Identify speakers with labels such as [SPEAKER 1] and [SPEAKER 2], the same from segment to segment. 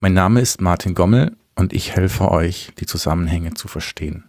[SPEAKER 1] Mein Name ist Martin Gommel und ich helfe euch, die Zusammenhänge zu verstehen.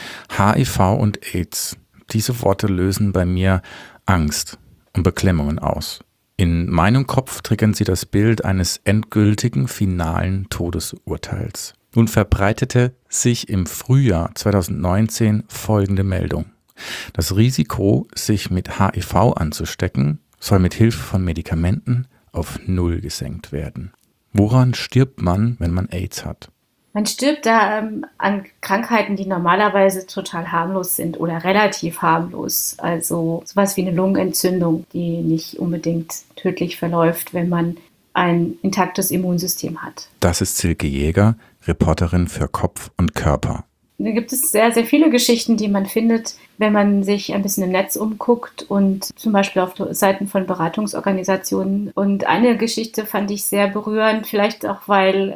[SPEAKER 1] HIV und AIDS, diese Worte lösen bei mir Angst und Beklemmungen aus. In meinem Kopf triggern sie das Bild eines endgültigen, finalen Todesurteils. Nun verbreitete sich im Frühjahr 2019 folgende Meldung. Das Risiko, sich mit HIV anzustecken, soll mit Hilfe von Medikamenten auf 0 gesenkt werden. Woran stirbt man, wenn man AIDS hat?
[SPEAKER 2] Man stirbt da an Krankheiten, die normalerweise total harmlos sind oder relativ harmlos. Also sowas wie eine Lungenentzündung, die nicht unbedingt tödlich verläuft, wenn man ein intaktes Immunsystem hat.
[SPEAKER 1] Das ist Silke Jäger, Reporterin für Kopf und Körper.
[SPEAKER 2] Da gibt es sehr, sehr viele Geschichten, die man findet, wenn man sich ein bisschen im Netz umguckt und zum Beispiel auf Seiten von Beratungsorganisationen. Und eine Geschichte fand ich sehr berührend, vielleicht auch, weil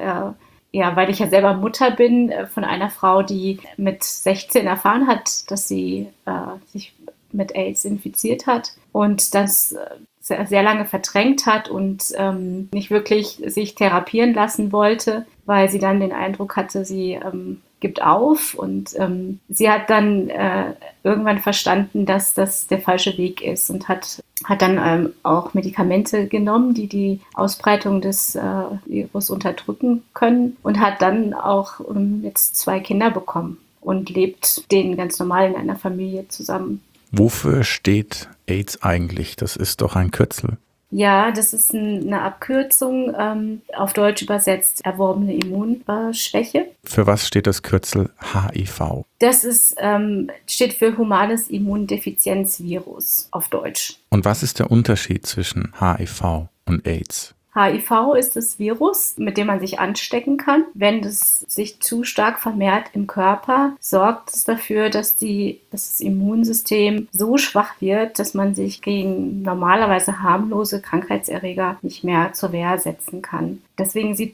[SPEAKER 2] ich ja selber Mutter bin von einer Frau, die mit 16 erfahren hat, dass sie sich mit AIDS infiziert hat und das sehr lange verdrängt hat und nicht wirklich sich therapieren lassen wollte, weil sie dann den Eindruck hatte, sie gibt auf und sie hat dann irgendwann verstanden, dass das der falsche Weg ist und hat dann auch Medikamente genommen, die die Ausbreitung des Virus unterdrücken können und hat dann auch jetzt 2 Kinder bekommen und lebt denen ganz normal in einer Familie zusammen.
[SPEAKER 1] Wofür steht AIDS eigentlich? Das ist doch ein Kürzel.
[SPEAKER 2] Ja, das ist eine Abkürzung, auf Deutsch übersetzt erworbene Immunschwäche.
[SPEAKER 1] Für was steht das Kürzel HIV?
[SPEAKER 2] Das steht für humanes Immundefizienzvirus auf Deutsch.
[SPEAKER 1] Und was ist der Unterschied zwischen HIV und AIDS?
[SPEAKER 2] HIV ist das Virus, mit dem man sich anstecken kann. Wenn es sich zu stark vermehrt im Körper, sorgt es dafür, dass das Immunsystem so schwach wird, dass man sich gegen normalerweise harmlose Krankheitserreger nicht mehr zur Wehr setzen kann. Deswegen sehen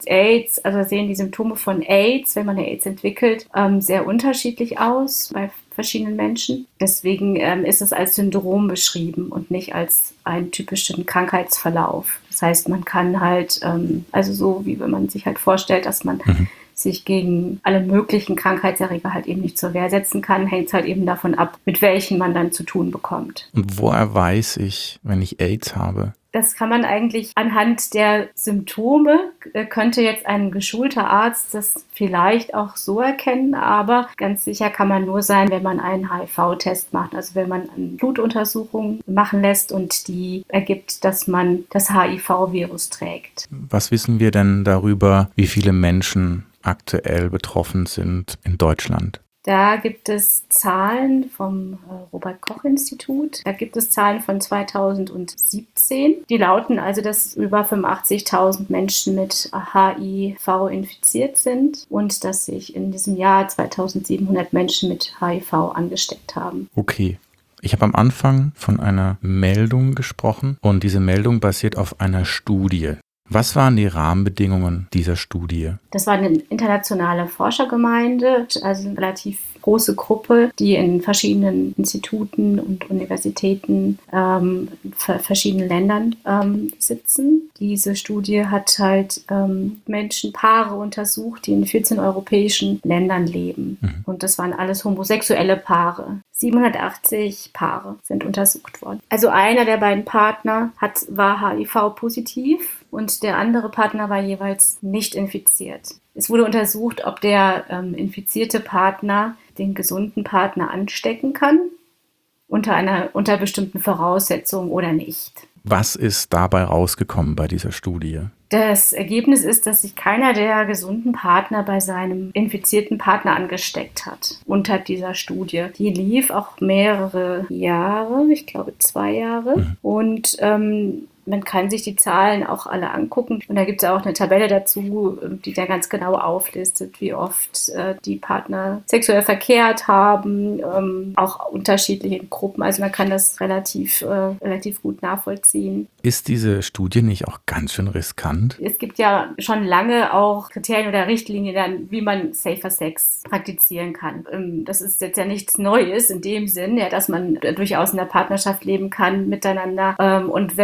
[SPEAKER 2] die Symptome von AIDS, wenn man AIDS entwickelt, sehr unterschiedlich aus bei verschiedenen Menschen. Deswegen ist es als Syndrom beschrieben und nicht als einen typischen Krankheitsverlauf. Das heißt, man kann halt, so wie wenn man sich halt vorstellt, dass man sich gegen alle möglichen Krankheitserreger halt eben nicht zur Wehr setzen kann, hängt es halt eben davon ab, mit welchen man dann zu tun bekommt.
[SPEAKER 1] Und woher weiß ich, wenn ich AIDS habe?
[SPEAKER 2] Das kann man eigentlich anhand der Symptome, könnte jetzt ein geschulter Arzt das vielleicht auch so erkennen, aber ganz sicher kann man nur sein, wenn man einen HIV-Test macht, also wenn man eine Blutuntersuchung machen lässt und die ergibt, dass man das HIV-Virus trägt.
[SPEAKER 1] Was wissen wir denn darüber, wie viele Menschen aktuell betroffen sind in Deutschland?
[SPEAKER 2] Da gibt es Zahlen vom Robert-Koch-Institut. Da gibt es Zahlen von 2017. Die lauten also, dass über 85.000 Menschen mit HIV infiziert sind und dass sich in diesem Jahr 2.700 Menschen mit HIV angesteckt haben.
[SPEAKER 1] Okay. Ich habe am Anfang von einer Meldung gesprochen und diese Meldung basiert auf einer Studie. Was waren die Rahmenbedingungen dieser Studie?
[SPEAKER 2] Das war eine internationale Forschergemeinde, also eine relativ große Gruppe, die in verschiedenen Instituten und Universitäten verschiedenen Ländern sitzen. Diese Studie hat halt Paare untersucht, die in 14 europäischen Ländern leben. Und das waren alles homosexuelle Paare. 780 Paare sind untersucht worden. Also einer der beiden Partner war HIV-positiv und der andere Partner war jeweils nicht infiziert. Es wurde untersucht, ob der infizierte Partner den gesunden Partner anstecken kann, unter bestimmten Voraussetzungen oder nicht.
[SPEAKER 1] Was ist dabei rausgekommen bei dieser Studie?
[SPEAKER 2] Das Ergebnis ist, dass sich keiner der gesunden Partner bei seinem infizierten Partner angesteckt hat unter dieser Studie. Die lief auch mehrere Jahre, ich glaube 2 Jahre. Und man kann sich die Zahlen auch alle angucken. Und da gibt es auch eine Tabelle dazu, die da ganz genau auflistet, wie oft die Partner sexuell verkehrt haben, auch unterschiedlich in Gruppen. Also man kann das relativ gut nachvollziehen.
[SPEAKER 1] Ist diese Studie nicht auch ganz schön riskant?
[SPEAKER 2] Es gibt ja schon lange auch Kriterien oder Richtlinien, wie man Safer Sex praktizieren kann. Das ist jetzt ja nichts Neues in dem Sinn, ja, dass man durchaus in der Partnerschaft leben kann miteinander. Und wenn man bestimmte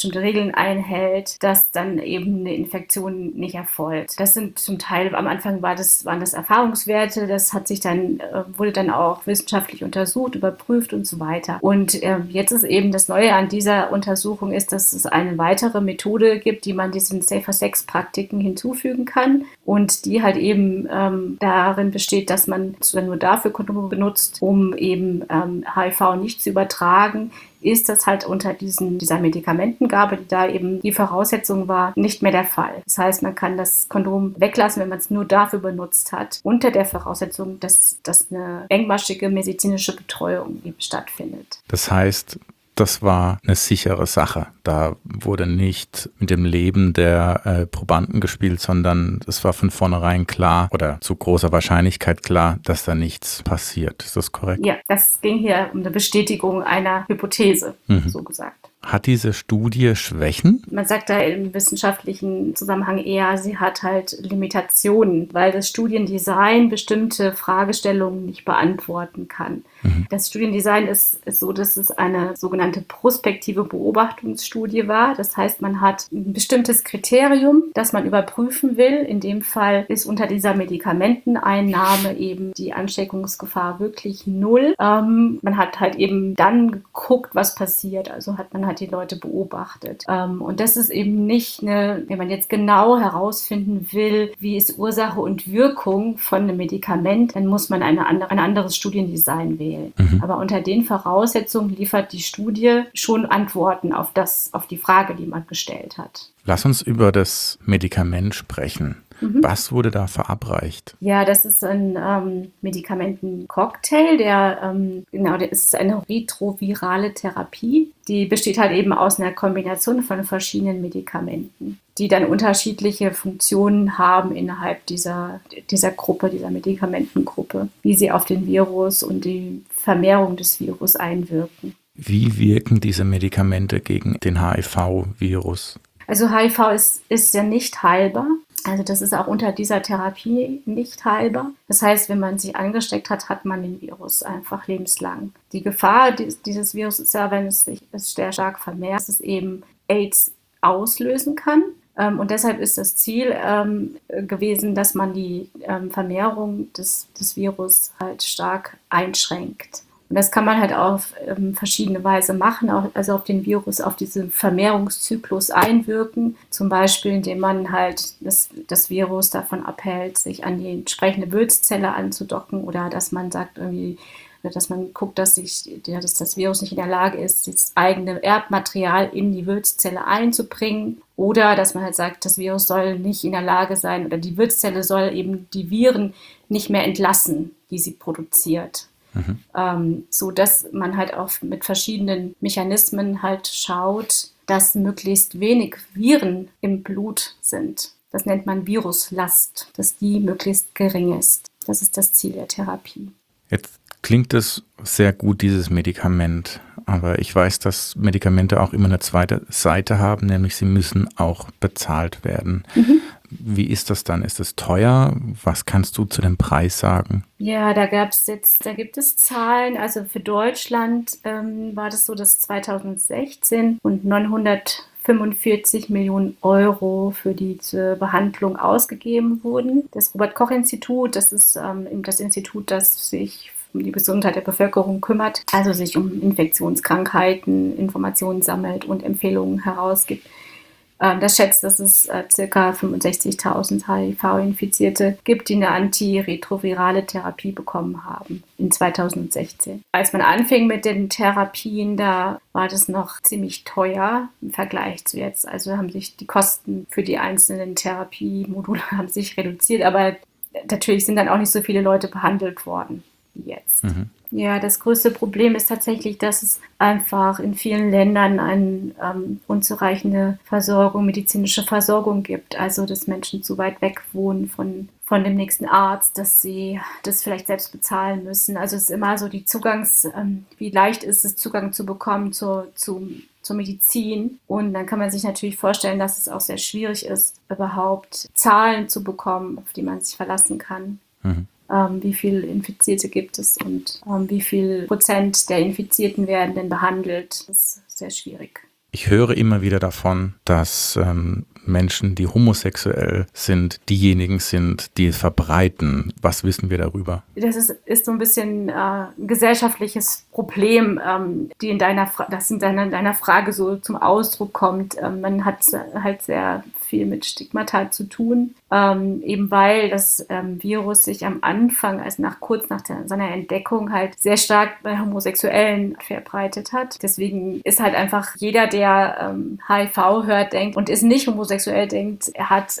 [SPEAKER 2] bestimmte Regeln einhält, dass dann eben eine Infektion nicht erfolgt. Das sind zum Teil, am Anfang waren das Erfahrungswerte, das hat sich dann, wurde dann auch wissenschaftlich untersucht, überprüft und so weiter. Und jetzt ist eben das Neue an dieser Untersuchung ist, dass es eine weitere Methode gibt, die man diesen Safer-Sex-Praktiken hinzufügen kann und die halt eben darin besteht, dass man nur dafür Kondome benutzt, um eben HIV nicht zu übertragen, ist das halt unter dieser Medikamentengabe, die da eben die Voraussetzung war, nicht mehr der Fall. Das heißt, man kann das Kondom weglassen, wenn man es nur dafür benutzt hat, unter der Voraussetzung, dass eine engmaschige medizinische Betreuung eben stattfindet.
[SPEAKER 1] Das heißt, das war eine sichere Sache. Da wurde nicht mit dem Leben der Probanden gespielt, sondern es war von vornherein klar oder zu großer Wahrscheinlichkeit klar, dass da nichts passiert. Ist das korrekt?
[SPEAKER 2] Ja, das ging hier um eine Bestätigung einer Hypothese, so gesagt.
[SPEAKER 1] Hat diese Studie Schwächen?
[SPEAKER 2] Man sagt da im wissenschaftlichen Zusammenhang eher, sie hat halt Limitationen, weil das Studiendesign bestimmte Fragestellungen nicht beantworten kann. Das Studiendesign ist so, dass es eine sogenannte prospektive Beobachtungsstudie war. Das heißt, man hat ein bestimmtes Kriterium, das man überprüfen will. In dem Fall ist unter dieser Medikamenteneinnahme eben die Ansteckungsgefahr wirklich null. Man hat halt eben dann geguckt, was passiert. Also man hat die Leute beobachtet. Und das ist eben nicht wenn man jetzt genau herausfinden will, wie ist Ursache und Wirkung von einem Medikament, dann muss man ein anderes Studiendesign wählen. Aber unter den Voraussetzungen liefert die Studie schon Antworten auf die Frage, die man gestellt hat.
[SPEAKER 1] Lass uns über das Medikament sprechen. Was wurde da verabreicht?
[SPEAKER 2] Ja, das ist ein Medikamentencocktail, der ist eine retrovirale Therapie. Die besteht halt eben aus einer Kombination von verschiedenen Medikamenten, die dann unterschiedliche Funktionen haben innerhalb dieser Gruppe, dieser Medikamentengruppe, wie sie auf den Virus und die Vermehrung des Virus einwirken.
[SPEAKER 1] Wie wirken diese Medikamente gegen den HIV-Virus?
[SPEAKER 2] Also HIV ist ja nicht heilbar. Also das ist auch unter dieser Therapie nicht heilbar. Das heißt, wenn man sich angesteckt hat, hat man den Virus einfach lebenslang. Die Gefahr dieses Virus ist ja, wenn es sich sehr stark vermehrt, dass es eben AIDS auslösen kann. Und deshalb ist das Ziel gewesen, dass man die Vermehrung des Virus halt stark einschränkt. Und das kann man halt auf verschiedene Weise machen, also auf den Virus, auf diesen Vermehrungszyklus einwirken. Zum Beispiel, indem man halt das Virus davon abhält, sich an die entsprechende Wirtszelle anzudocken oder dass man sagt irgendwie, dass man guckt, dass das Virus nicht in der Lage ist, das eigene Erbmaterial in die Wirtszelle einzubringen. Oder dass man halt sagt, das Virus soll nicht in der Lage sein oder die Wirtszelle soll eben die Viren nicht mehr entlassen, die sie produziert. So dass man halt auch mit verschiedenen Mechanismen halt schaut, dass möglichst wenig Viren im Blut sind. Das nennt man Viruslast, dass die möglichst gering ist. Das ist das Ziel der Therapie.
[SPEAKER 1] Jetzt klingt es sehr gut, dieses Medikament. Aber ich weiß, dass Medikamente auch immer eine zweite Seite haben, nämlich sie müssen auch bezahlt werden. Wie ist das dann? Ist es teuer? Was kannst du zu dem Preis sagen?
[SPEAKER 2] Ja, da gibt es Zahlen. Also für Deutschland war das so, dass 2016 rund 945 Millionen Euro für diese Behandlung ausgegeben wurden. Das Robert-Koch-Institut, das ist eben das Institut, das sich um die Gesundheit der Bevölkerung kümmert, also sich um Infektionskrankheiten, Informationen sammelt und Empfehlungen herausgibt. Das schätzt, dass es ca. 65.000 HIV-Infizierte gibt, die eine antiretrovirale Therapie bekommen haben in 2016. Als man anfing mit den Therapien, da war das noch ziemlich teuer im Vergleich zu jetzt. Also haben sich die Kosten für die einzelnen Therapiemodule haben sich reduziert, aber natürlich sind dann auch nicht so viele Leute behandelt worden wie jetzt. Ja, das größte Problem ist tatsächlich, dass es einfach in vielen Ländern eine unzureichende medizinische Versorgung gibt. Also, dass Menschen zu weit weg wohnen von dem nächsten Arzt, dass sie das vielleicht selbst bezahlen müssen. Also, es ist immer so wie leicht ist es, Zugang zu bekommen zur Medizin. Und dann kann man sich natürlich vorstellen, dass es auch sehr schwierig ist, überhaupt Zahlen zu bekommen, auf die man sich verlassen kann. Wie viele Infizierte gibt es und wie viel Prozent der Infizierten werden denn behandelt. Das ist sehr schwierig.
[SPEAKER 1] Ich höre immer wieder davon, dass Menschen, die homosexuell sind, diejenigen sind, die es verbreiten. Was wissen wir darüber?
[SPEAKER 2] Das ist so ein bisschen ein gesellschaftliches Problem, die in deiner Frage so zum Ausdruck kommt. Man hat halt sehr viel mit Stigmata zu tun, eben weil das Virus sich am Anfang, also kurz nach seiner Entdeckung, halt sehr stark bei Homosexuellen verbreitet hat. Deswegen ist halt einfach jeder, der HIV hört, denkt und ist nicht homosexuell, denkt,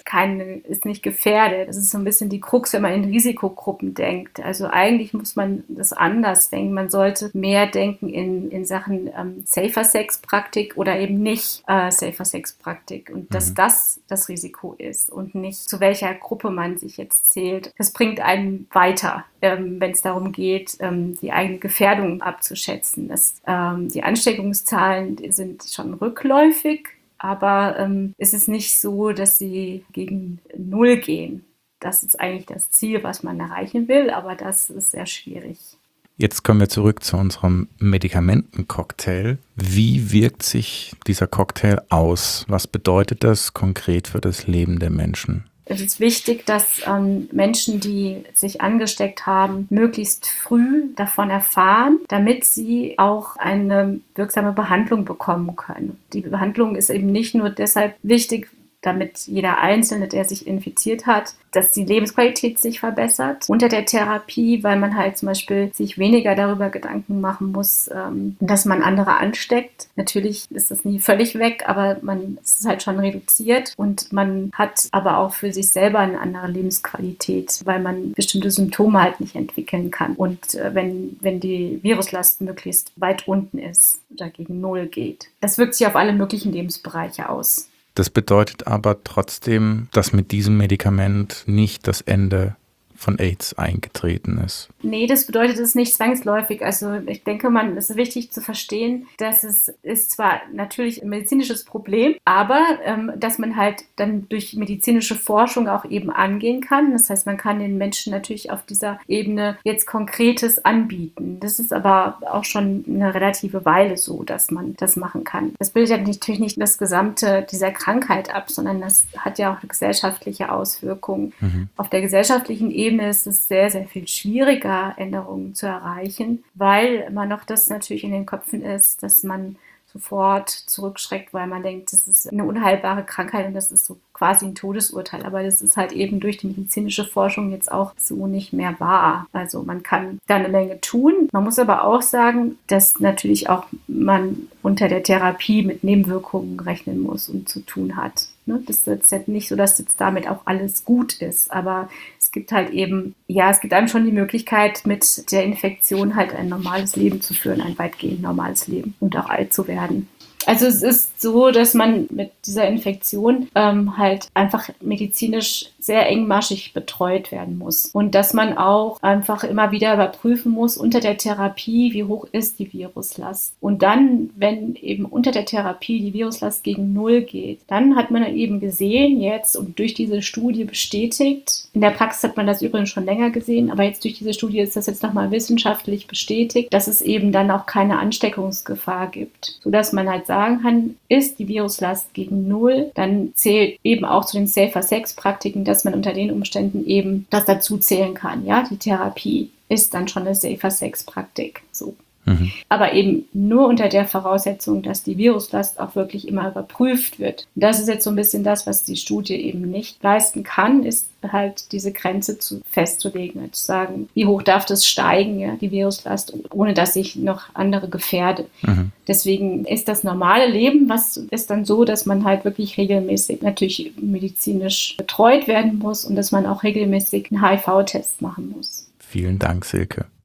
[SPEAKER 2] ist nicht gefährdet. Das ist so ein bisschen die Krux, wenn man in Risikogruppen denkt. Also eigentlich muss man das anders denken. Man sollte mehr denken in Sachen Safer-Sex-Praktik oder eben nicht Safer-Sex-Praktik. Und dass das Risiko ist und nicht zu welcher Gruppe man sich jetzt zählt. Das bringt einen weiter, wenn es darum geht, die eigene Gefährdung abzuschätzen. Die Ansteckungszahlen sind schon rückläufig, aber es ist nicht so, dass sie gegen Null gehen. Das ist eigentlich das Ziel, was man erreichen will, aber das ist sehr schwierig.
[SPEAKER 1] Jetzt kommen wir zurück zu unserem Medikamentencocktail. Wie wirkt sich dieser Cocktail aus? Was bedeutet das konkret für das Leben der Menschen?
[SPEAKER 2] Es ist wichtig, dass Menschen, die sich angesteckt haben, möglichst früh davon erfahren, damit sie auch eine wirksame Behandlung bekommen können. Die Behandlung ist eben nicht nur deshalb wichtig, damit jeder Einzelne, der sich infiziert hat, dass die Lebensqualität sich verbessert unter der Therapie, weil man halt zum Beispiel sich weniger darüber Gedanken machen muss, dass man andere ansteckt. Natürlich ist das nie völlig weg, aber es ist halt schon reduziert und man hat aber auch für sich selber eine andere Lebensqualität, weil man bestimmte Symptome halt nicht entwickeln kann. Und wenn die Viruslast möglichst weit unten ist oder gegen Null geht. Das wirkt sich auf alle möglichen Lebensbereiche aus.
[SPEAKER 1] Das bedeutet aber trotzdem, dass mit diesem Medikament nicht das Ende von AIDS eingetreten ist.
[SPEAKER 2] Nee, das bedeutet es nicht zwangsläufig. Also ich denke, es ist wichtig zu verstehen, dass es ist zwar natürlich ein medizinisches Problem, aber dass man halt dann durch medizinische Forschung auch eben angehen kann. Das heißt, man kann den Menschen natürlich auf dieser Ebene jetzt Konkretes anbieten. Das ist aber auch schon eine relative Weile so, dass man das machen kann. Das bildet ja natürlich nicht das Gesamte dieser Krankheit ab, sondern das hat ja auch gesellschaftliche Auswirkungen. Auf der gesellschaftlichen Ebene ist es sehr, sehr viel schwieriger, Änderungen zu erreichen, weil immer noch das natürlich in den Köpfen ist, dass man sofort zurückschreckt, weil man denkt, das ist eine unheilbare Krankheit und das ist so quasi ein Todesurteil. Aber das ist halt eben durch die medizinische Forschung jetzt auch so nicht mehr wahr. Also man kann da eine Menge tun. Man muss aber auch sagen, dass natürlich auch man unter der Therapie mit Nebenwirkungen rechnen muss und zu tun hat. Das ist jetzt nicht so, dass jetzt damit auch alles gut ist, aber es gibt halt eben, es gibt einem schon die Möglichkeit, mit der Infektion halt ein normales Leben zu führen, ein weitgehend normales Leben und auch alt zu werden. Also es ist so, dass man mit dieser Infektion halt einfach medizinisch sehr engmaschig betreut werden muss und dass man auch einfach immer wieder überprüfen muss unter der Therapie, wie hoch ist die Viruslast. Und dann, wenn eben unter der Therapie die Viruslast gegen Null geht, dann hat man eben gesehen jetzt und durch diese Studie bestätigt, in der Praxis hat man das übrigens schon länger gesehen, aber jetzt durch diese Studie ist das jetzt nochmal wissenschaftlich bestätigt, dass es eben dann auch keine Ansteckungsgefahr gibt, sodass man halt sagen kann, ist die Viruslast gegen Null, dann zählt eben auch zu den Safer-Sex-Praktiken, dass man unter den Umständen eben das dazu zählen kann. Ja, die Therapie ist dann schon eine Safer-Sex-Praktik. So. Aber eben nur unter der Voraussetzung, dass die Viruslast auch wirklich immer überprüft wird. Und das ist jetzt so ein bisschen das, was die Studie eben nicht leisten kann, ist halt diese Grenze festzulegen, halt zu sagen, wie hoch darf das steigen, ja, die Viruslast, ohne dass ich noch andere gefährde. Deswegen ist das normale Leben, was ist dann so, dass man halt wirklich regelmäßig natürlich medizinisch betreut werden muss und dass man auch regelmäßig einen HIV-Test machen muss.
[SPEAKER 1] Vielen Dank, Silke.